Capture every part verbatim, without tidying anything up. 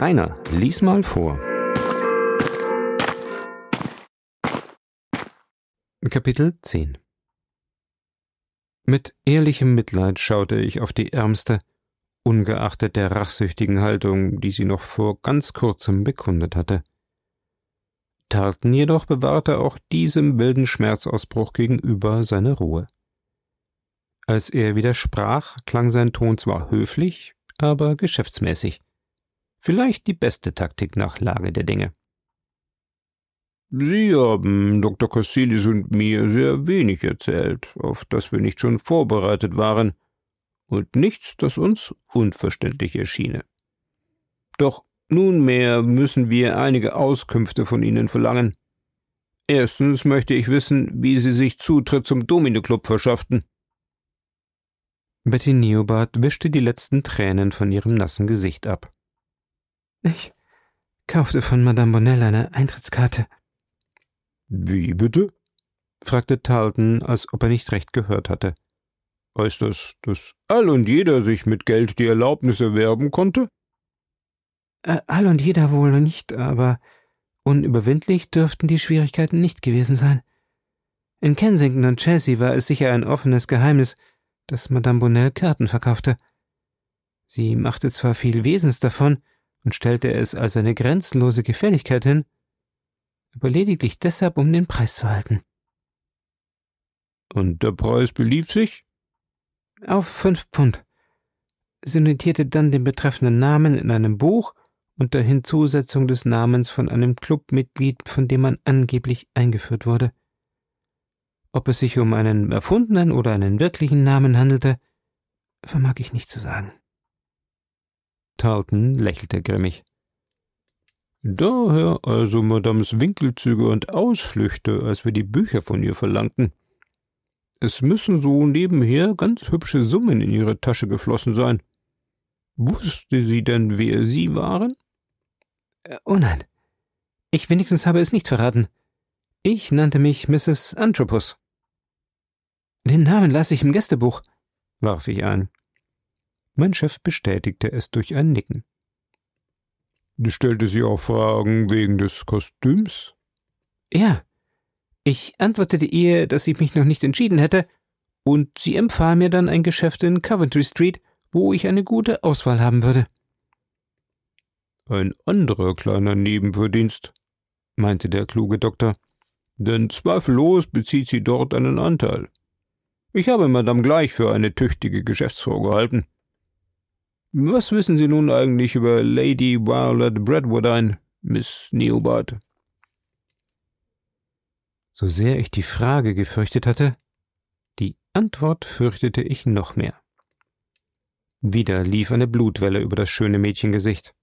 Rainer, lies mal vor. Kapitel zehn. Mit ehrlichem Mitleid schaute ich auf die Ärmste, ungeachtet der rachsüchtigen Haltung, die sie noch vor ganz kurzem bekundet hatte. Tarleton jedoch bewahrte auch diesem wilden Schmerzausbruch gegenüber seine Ruhe. Als er widersprach, klang sein Ton zwar höflich, aber geschäftsmäßig. Vielleicht die beste Taktik nach Lage der Dinge. »Sie haben Doktor Cassilis und mir sehr wenig erzählt, auf das wir nicht schon vorbereitet waren, und nichts, das uns unverständlich erschiene. Doch nunmehr müssen wir einige Auskünfte von Ihnen verlangen. Erstens möchte ich wissen, wie Sie sich Zutritt zum Domino-Club verschafften.« Betty Neobard wischte die letzten Tränen von ihrem nassen Gesicht ab. »Ich kaufte von Madame Bonnell eine Eintrittskarte.« »Wie bitte?« fragte Tarleton, als ob er nicht recht gehört hatte. »Heißt das, dass all und jeder sich mit Geld die Erlaubnis erwerben konnte?« Äh, all und jeder wohl nicht, aber unüberwindlich dürften die Schwierigkeiten nicht gewesen sein. In Kensington und Chelsea war es sicher ein offenes Geheimnis, dass Madame Bonnell Karten verkaufte. Sie machte zwar viel Wesens davon und stellte es als eine grenzenlose Gefälligkeit hin, aber lediglich deshalb, um den Preis zu halten. »Und der Preis belief sich?« »Auf fünf Pfund. Sie notierte dann den betreffenden Namen in einem Buch unter Hinzusetzung des Namens von einem Clubmitglied, von dem man angeblich eingeführt wurde. Ob es sich um einen erfundenen oder einen wirklichen Namen handelte, vermag ich nicht zu sagen.« Tarleton lächelte grimmig. »Daher also Madames Winkelzüge und Ausflüchte, als wir die Bücher von ihr verlangten. Es müssen so nebenher ganz hübsche Summen in ihre Tasche geflossen sein. Wusste sie denn, wer Sie waren?« Äh, »Oh nein, ich wenigstens habe es nicht verraten. Ich nannte mich Misses Anthropus.« »Den Namen las ich im Gästebuch«, warf ich ein. Mein Chef bestätigte es durch ein Nicken. »Stellte sie auch Fragen wegen des Kostüms?« »Ja. Ich antwortete ihr, dass ich mich noch nicht entschieden hätte, und sie empfahl mir dann ein Geschäft in Coventry Street, wo ich eine gute Auswahl haben würde.« »Ein anderer kleiner Nebenverdienst«, meinte der kluge Doktor, »denn zweifellos bezieht sie dort einen Anteil. Ich habe Madame gleich für eine tüchtige Geschäftsfrau gehalten. Was wissen Sie nun eigentlich über Lady Violet Bradwardine, Miss Neobard?« So sehr ich die Frage gefürchtet hatte, die Antwort fürchtete ich noch mehr. Wieder lief eine Blutwelle über das schöne Mädchengesicht.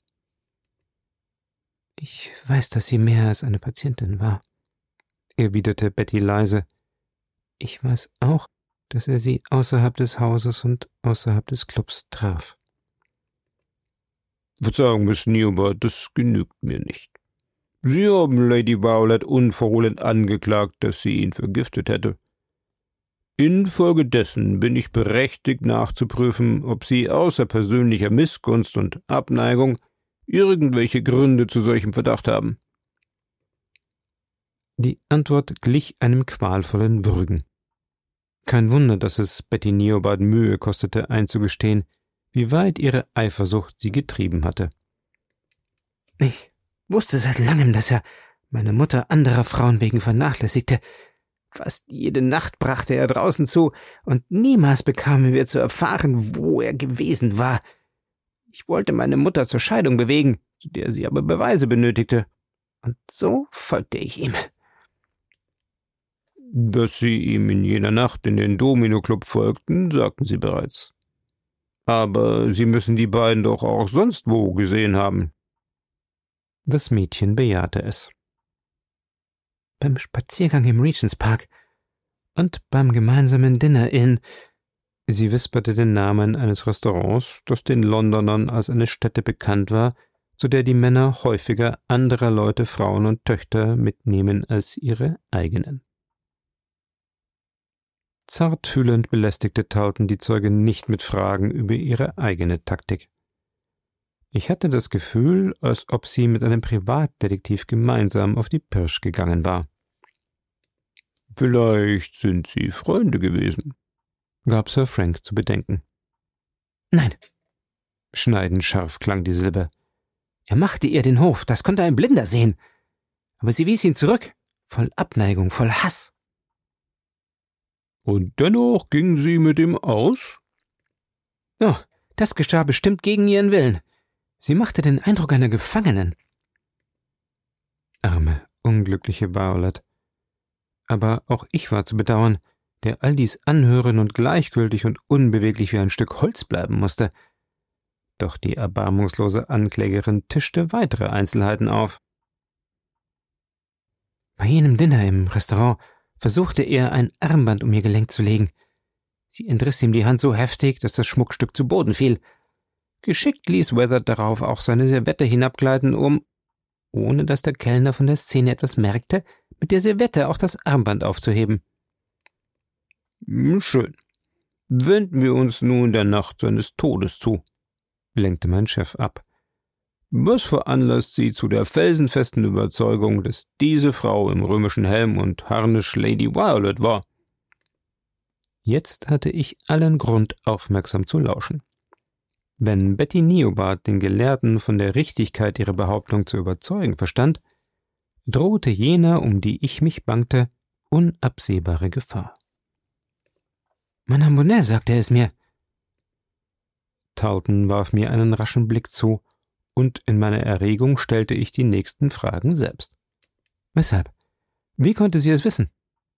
»Ich weiß, dass sie mehr als eine Patientin war«, erwiderte Betty leise. »Ich weiß auch, dass er sie außerhalb des Hauses und außerhalb des Clubs traf.« »Verzeihung, Miss Neobard, das genügt mir nicht. Sie haben Lady Violet unverhohlen angeklagt, dass sie ihn vergiftet hätte. Infolgedessen bin ich berechtigt nachzuprüfen, ob Sie außer persönlicher Missgunst und Abneigung irgendwelche Gründe zu solchem Verdacht haben.« Die Antwort glich einem qualvollen Würgen. Kein Wunder, dass es Betty Neobard Mühe kostete, einzugestehen, wie weit ihre Eifersucht sie getrieben hatte. »Ich wusste seit langem, dass er meine Mutter anderer Frauen wegen vernachlässigte. Fast jede Nacht brachte er draußen zu, und niemals bekamen wir zu erfahren, wo er gewesen war. Ich wollte meine Mutter zur Scheidung bewegen, zu der sie aber Beweise benötigte, und so folgte ich ihm.« »Dass Sie ihm in jener Nacht in den Domino-Club folgten, sagten Sie bereits. Aber Sie müssen die beiden doch auch sonst wo gesehen haben.« Das Mädchen bejahte es. »Beim Spaziergang im Regents Park und beim gemeinsamen Dinner in…« Sie wisperte den Namen eines Restaurants, das den Londonern als eine Stätte bekannt war, zu der die Männer häufiger anderer Leute Frauen und Töchter mitnehmen als ihre eigenen. Zartfühlend belästigte Tarleton die Zeugin nicht mit Fragen über ihre eigene Taktik. Ich hatte das Gefühl, als ob sie mit einem Privatdetektiv gemeinsam auf die Pirsch gegangen war. »Vielleicht sind Sie Freunde gewesen«, gab Sir Frank zu bedenken. »Nein«, schneidend scharf klang die Silbe. »Er machte ihr den Hof, das konnte ein Blinder sehen. Aber sie wies ihn zurück, voll Abneigung, voll Hass.« »Und dennoch ging sie mit ihm aus?« »Oh, das geschah bestimmt gegen ihren Willen. Sie machte den Eindruck einer Gefangenen.« Arme, unglückliche Violet. Aber auch ich war zu bedauern, der all dies anhören und gleichgültig und unbeweglich wie ein Stück Holz bleiben musste. Doch die erbarmungslose Anklägerin tischte weitere Einzelheiten auf. »Bei jenem Dinner im Restaurant versuchte er, ein Armband um ihr Gelenk zu legen. Sie entriss ihm die Hand so heftig, dass das Schmuckstück zu Boden fiel. Geschickt ließ Weatherd darauf auch seine Serviette hinabgleiten, um, ohne dass der Kellner von der Szene etwas merkte, mit der Serviette auch das Armband aufzuheben.« »Schön. Wenden wir uns nun der Nacht seines Todes zu«, lenkte mein Chef ab. »Was veranlasst Sie zu der felsenfesten Überzeugung, dass diese Frau im römischen Helm und Harnisch Lady Violet war?« Jetzt hatte ich allen Grund, aufmerksam zu lauschen. Wenn Betty Neobard den Gelehrten von der Richtigkeit ihrer Behauptung zu überzeugen verstand, drohte jener, um die ich mich bangte, unabsehbare Gefahr. »Madame Bonnet sagte es mir.« Tarleton warf mir einen raschen Blick zu, und in meiner Erregung stellte ich die nächsten Fragen selbst. »Weshalb? Wie konnte sie es wissen?«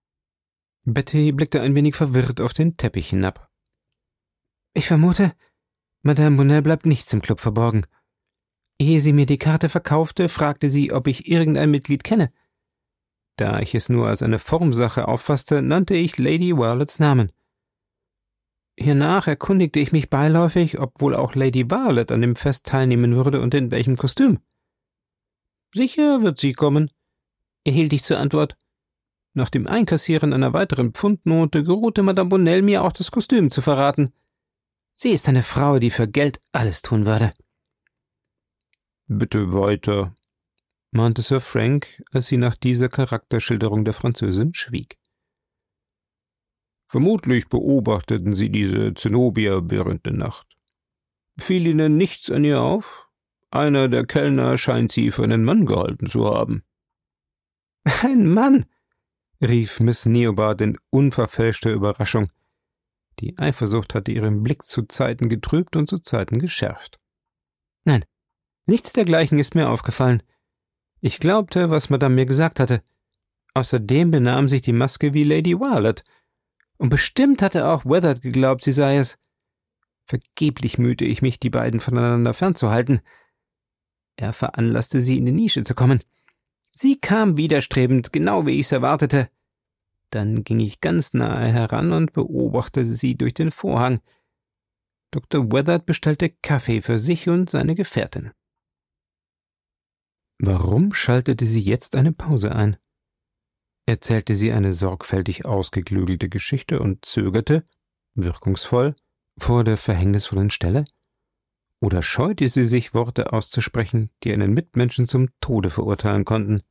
Betty blickte ein wenig verwirrt auf den Teppich hinab. »Ich vermute, Madame Bonnet bleibt nichts im Club verborgen. Ehe sie mir die Karte verkaufte, fragte sie, ob ich irgendein Mitglied kenne. Da ich es nur als eine Formsache auffasste, nannte ich Lady Violets Namen. Hiernach erkundigte ich mich beiläufig, ob wohl auch Lady Violet an dem Fest teilnehmen würde und in welchem Kostüm. »Sicher wird sie kommen«, erhielt ich zur Antwort. Nach dem Einkassieren einer weiteren Pfundnote geruhte Madame Bonnell mir auch das Kostüm zu verraten. Sie ist eine Frau, die für Geld alles tun würde.« »Bitte weiter«, mahnte Sir Frank, als sie nach dieser Charakterschilderung der Französin schwieg. »Vermutlich beobachteten Sie diese Zenobia während der Nacht. Fiel Ihnen nichts an ihr auf? Einer der Kellner scheint sie für einen Mann gehalten zu haben.« »Ein Mann?« rief Miss Neobard in unverfälschter Überraschung. Die Eifersucht hatte ihren Blick zu Zeiten getrübt und zu Zeiten geschärft. »Nein, nichts dergleichen ist mir aufgefallen. Ich glaubte, was Madame mir gesagt hatte. Außerdem benahm sich die Maske wie Lady Violet. Und bestimmt hatte auch Weatherd geglaubt, sie sei es. Vergeblich mühte ich mich, die beiden voneinander fernzuhalten. Er veranlasste sie, in die Nische zu kommen. Sie kam widerstrebend, genau wie ich es erwartete. Dann ging ich ganz nahe heran und beobachtete sie durch den Vorhang. Doktor Weatherd bestellte Kaffee für sich und seine Gefährtin.« Warum schaltete sie jetzt eine Pause ein? Erzählte sie eine sorgfältig ausgeklügelte Geschichte und zögerte, wirkungsvoll, vor der verhängnisvollen Stelle? Oder scheute sie sich, Worte auszusprechen, die einen Mitmenschen zum Tode verurteilen konnten?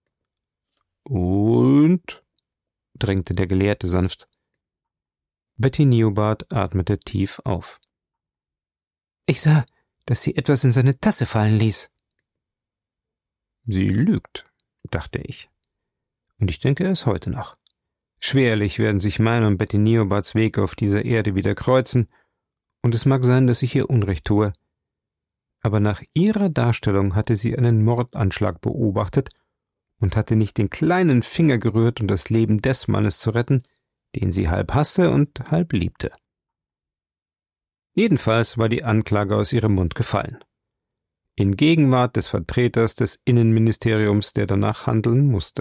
»Und?« drängte der Gelehrte sanft. Betty Neobard atmete tief auf. »Ich sah, dass sie etwas in seine Tasse fallen ließ.« »Sie lügt«, dachte ich. Und ich denke es heute noch. Schwerlich werden sich mein und Betty Neobards Wege auf dieser Erde wieder kreuzen, und es mag sein, dass ich ihr Unrecht tue. Aber nach ihrer Darstellung hatte sie einen Mordanschlag beobachtet und hatte nicht den kleinen Finger gerührt, um das Leben des Mannes zu retten, den sie halb hasste und halb liebte. Jedenfalls war die Anklage aus ihrem Mund gefallen. In Gegenwart des Vertreters des Innenministeriums, der danach handeln musste.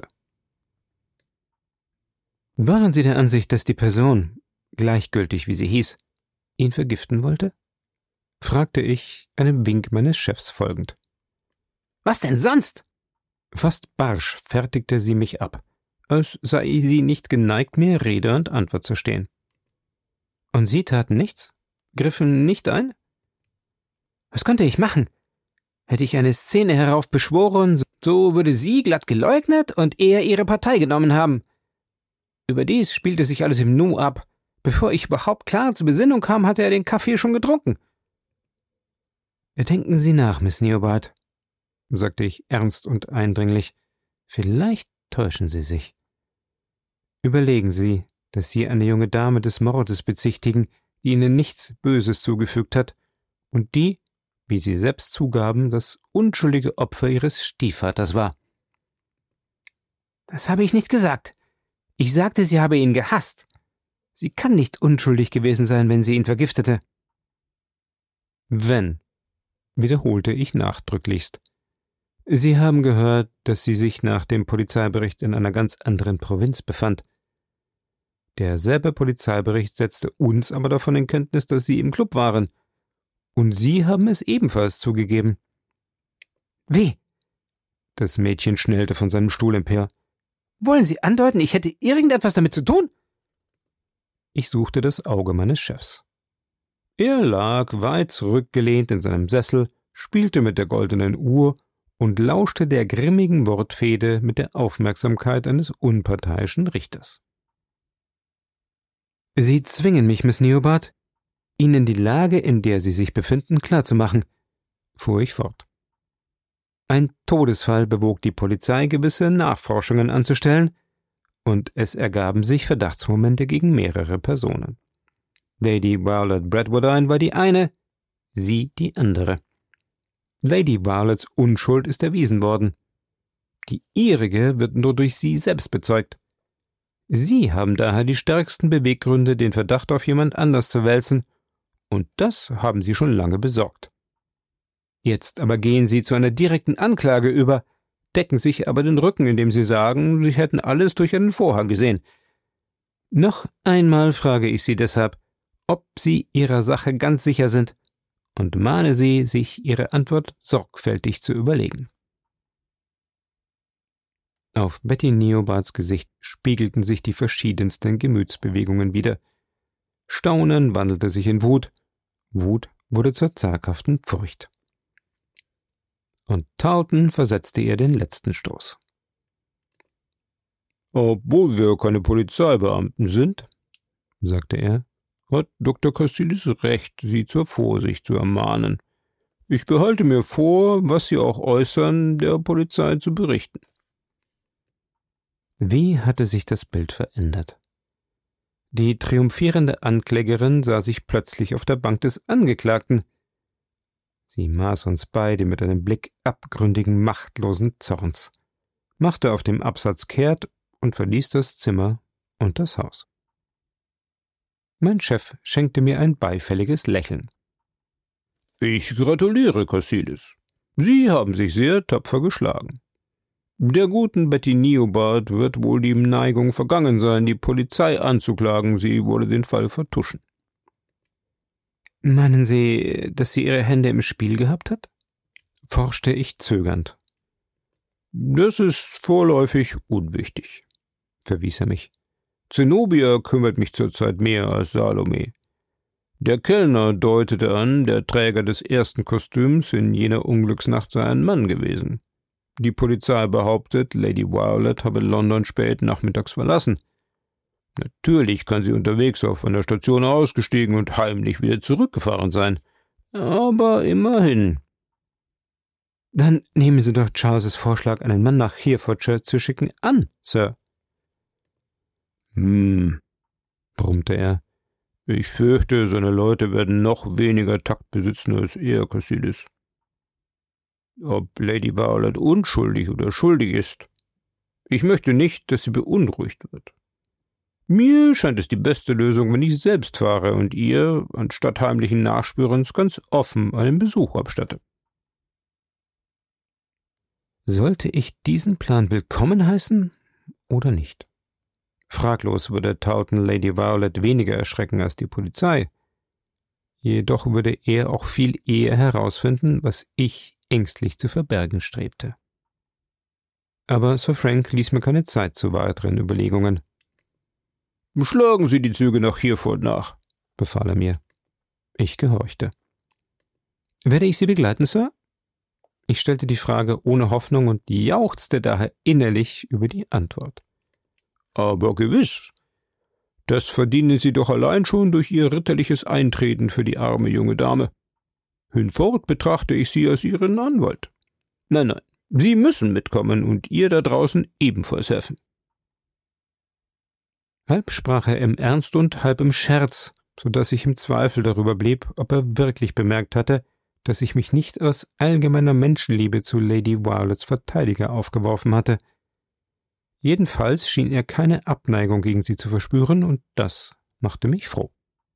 »Waren Sie der Ansicht, dass die Person, gleichgültig wie sie hieß, ihn vergiften wollte?« fragte ich, einem Wink meines Chefs folgend. »Was denn sonst?« Fast barsch fertigte sie mich ab, als sei sie nicht geneigt, mir Rede und Antwort zu stehen. »Und Sie taten nichts? Griffen nicht ein?« »Was konnte ich machen? Hätte ich eine Szene heraufbeschworen, so würde sie glatt geleugnet und er ihre Partei genommen haben. Überdies spielte sich alles im Nu ab. Bevor ich überhaupt klar zur Besinnung kam, hatte er den Kaffee schon getrunken. »Denken Sie nach, Miss Neobard«, sagte ich ernst und eindringlich. »Vielleicht täuschen Sie sich. Überlegen Sie, dass Sie eine junge Dame des Mordes bezichtigen, die Ihnen nichts Böses zugefügt hat und die, wie Sie selbst zugaben, das unschuldige Opfer Ihres Stiefvaters war.« »Das habe ich nicht gesagt. Ich sagte, sie habe ihn gehasst. Sie kann nicht unschuldig gewesen sein, wenn sie ihn vergiftete.« »Wenn«, wiederholte ich nachdrücklichst. »Sie haben gehört, dass sie sich nach dem Polizeibericht in einer ganz anderen Provinz befand. Derselbe Polizeibericht setzte uns aber davon in Kenntnis, dass Sie im Club waren. Und Sie haben es ebenfalls zugegeben.« »Wie?« Das Mädchen schnellte von seinem Stuhl empor. »Wollen Sie andeuten, ich hätte irgendetwas damit zu tun?« Ich suchte das Auge meines Chefs. Er lag weit zurückgelehnt in seinem Sessel, spielte mit der goldenen Uhr und lauschte der grimmigen Wortfehde mit der Aufmerksamkeit eines unparteiischen Richters. »Sie zwingen mich, Miss Neobard, Ihnen die Lage, in der Sie sich befinden, klarzumachen«, fuhr ich fort. »Ein Todesfall bewog die Polizei, gewisse Nachforschungen anzustellen, und es ergaben sich Verdachtsmomente gegen mehrere Personen. Lady Violet Bradwardine war die eine, Sie die andere. Lady Violets Unschuld ist erwiesen worden. Die Ihrige wird nur durch Sie selbst bezeugt. Sie haben daher die stärksten Beweggründe, den Verdacht auf jemand anders zu wälzen, und das haben Sie schon lange besorgt. Jetzt aber gehen Sie zu einer direkten Anklage über, decken sich aber den Rücken, indem Sie sagen, Sie hätten alles durch einen Vorhang gesehen. Noch einmal frage ich Sie deshalb, ob Sie Ihrer Sache ganz sicher sind, und mahne Sie, sich Ihre Antwort sorgfältig zu überlegen.« Auf Betty Neobards Gesicht spiegelten sich die verschiedensten Gemütsbewegungen wider. Staunen wandelte sich in Wut, Wut wurde zur zaghaften Furcht. Und Tarleton versetzte ihr den letzten Stoß. »Obwohl wir keine Polizeibeamten sind«, sagte er, »hat Doktor Cassilis recht, Sie zur Vorsicht zu ermahnen. Ich behalte mir vor, was Sie auch äußern, der Polizei zu berichten.« Wie hatte sich das Bild verändert? Die triumphierende Anklägerin sah sich plötzlich auf der Bank des Angeklagten. Sie maß uns beide mit einem Blick abgründigen, machtlosen Zorns, machte auf dem Absatz kehrt und verließ das Zimmer und das Haus. Mein Chef schenkte mir ein beifälliges Lächeln. »Ich gratuliere, Cassilis. Sie haben sich sehr tapfer geschlagen. Der guten Betty Neobard wird wohl die Neigung vergangen sein, die Polizei anzuklagen, sie wolle den Fall vertuschen.« »Meinen Sie, dass sie ihre Hände im Spiel gehabt hat?« forschte ich zögernd. »Das ist vorläufig unwichtig«, verwies er mich. »Zenobia kümmert mich zurzeit mehr als Salome. Der Kellner deutete an, der Träger des ersten Kostüms in jener Unglücksnacht sei ein Mann gewesen. Die Polizei behauptet, Lady Violet habe London spät nachmittags verlassen. Natürlich kann sie unterwegs auf einer Station ausgestiegen und heimlich wieder zurückgefahren sein. Aber immerhin.« »Dann nehmen Sie doch Charleses Vorschlag, einen Mann nach Herefordshire zu schicken, an, Sir.« »Hm«, brummte er, »ich fürchte, seine Leute werden noch weniger Takt besitzen als er, Cassilis. Ob Lady Violet unschuldig oder schuldig ist, ich möchte nicht, dass sie beunruhigt wird. Mir scheint es die beste Lösung, wenn ich selbst fahre und ihr, anstatt heimlichen Nachspürens, ganz offen einen Besuch abstatte.« Sollte ich diesen Plan willkommen heißen oder nicht? Fraglos würde Tarleton Lady Violet weniger erschrecken als die Polizei. Jedoch würde er auch viel eher herausfinden, was ich ängstlich zu verbergen strebte. Aber Sir Frank ließ mir keine Zeit zu weiteren Überlegungen. »Schlagen Sie die Züge nach Hereford nach«, befahl er mir. Ich gehorchte. »Werde ich Sie begleiten, Sir?« Ich stellte die Frage ohne Hoffnung und jauchzte daher innerlich über die Antwort. »Aber gewiss. Das verdienen Sie doch allein schon durch Ihr ritterliches Eintreten für die arme junge Dame. Hinfort betrachte ich Sie als Ihren Anwalt. Nein, nein, Sie müssen mitkommen und ihr da draußen ebenfalls helfen.« Halb sprach er im Ernst und halb im Scherz, so dass ich im Zweifel darüber blieb, ob er wirklich bemerkt hatte, dass ich mich nicht aus allgemeiner Menschenliebe zu Lady Violets Verteidiger aufgeworfen hatte. Jedenfalls schien er keine Abneigung gegen sie zu verspüren, und das machte mich froh.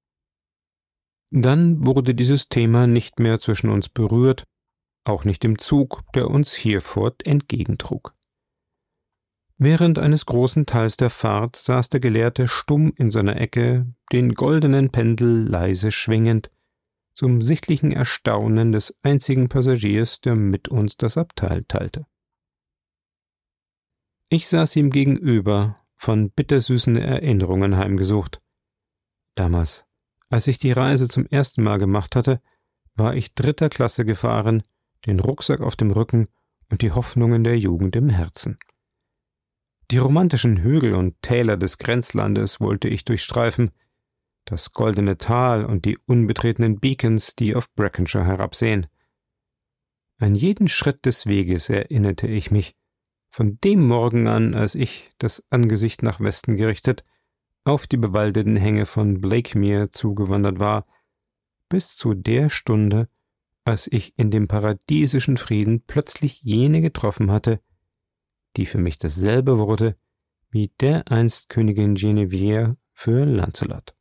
Dann wurde dieses Thema nicht mehr zwischen uns berührt, auch nicht im Zug, der uns Hereford entgegentrug. Während eines großen Teils der Fahrt saß der Gelehrte stumm in seiner Ecke, den goldenen Pendel leise schwingend, zum sichtlichen Erstaunen des einzigen Passagiers, der mit uns das Abteil teilte. Ich saß ihm gegenüber, von bittersüßen Erinnerungen heimgesucht. Damals, als ich die Reise zum ersten Mal gemacht hatte, war ich dritter Klasse gefahren, den Rucksack auf dem Rücken und die Hoffnungen der Jugend im Herzen. Die romantischen Hügel und Täler des Grenzlandes wollte ich durchstreifen, das goldene Tal und die unbetretenen Beacons, die auf Brackenshire herabsehen. An jeden Schritt des Weges erinnerte ich mich, von dem Morgen an, als ich, das Angesicht nach Westen gerichtet, auf die bewaldeten Hänge von Blakemere zugewandert war, bis zu der Stunde, als ich in dem paradiesischen Frieden plötzlich jene getroffen hatte, die für mich dasselbe wurde wie dereinst Königin Genevieve für Lancelot.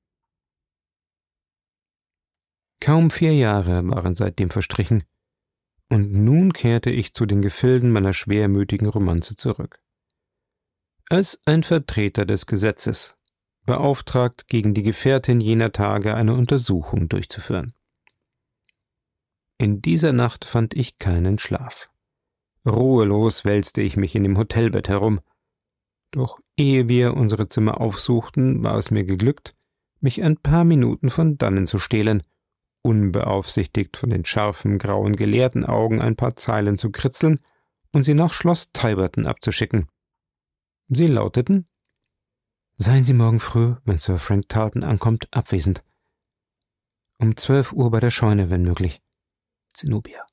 Kaum vier Jahre waren seitdem verstrichen, und nun kehrte ich zu den Gefilden meiner schwermütigen Romanze zurück. Als ein Vertreter des Gesetzes, beauftragt, gegen die Gefährtin jener Tage eine Untersuchung durchzuführen. In dieser Nacht fand ich keinen Schlaf. Ruhelos wälzte ich mich in dem Hotelbett herum. Doch ehe wir unsere Zimmer aufsuchten, war es mir geglückt, mich ein paar Minuten von dannen zu stehlen, unbeaufsichtigt von den scharfen, grauen Gelehrtenaugen ein paar Zeilen zu kritzeln und sie nach Schloss Tiverton abzuschicken. Sie lauteten: »Seien Sie morgen früh, wenn Sir Frank Tarleton ankommt, abwesend. Um zwölf Uhr bei der Scheune, wenn möglich. Zenobia.«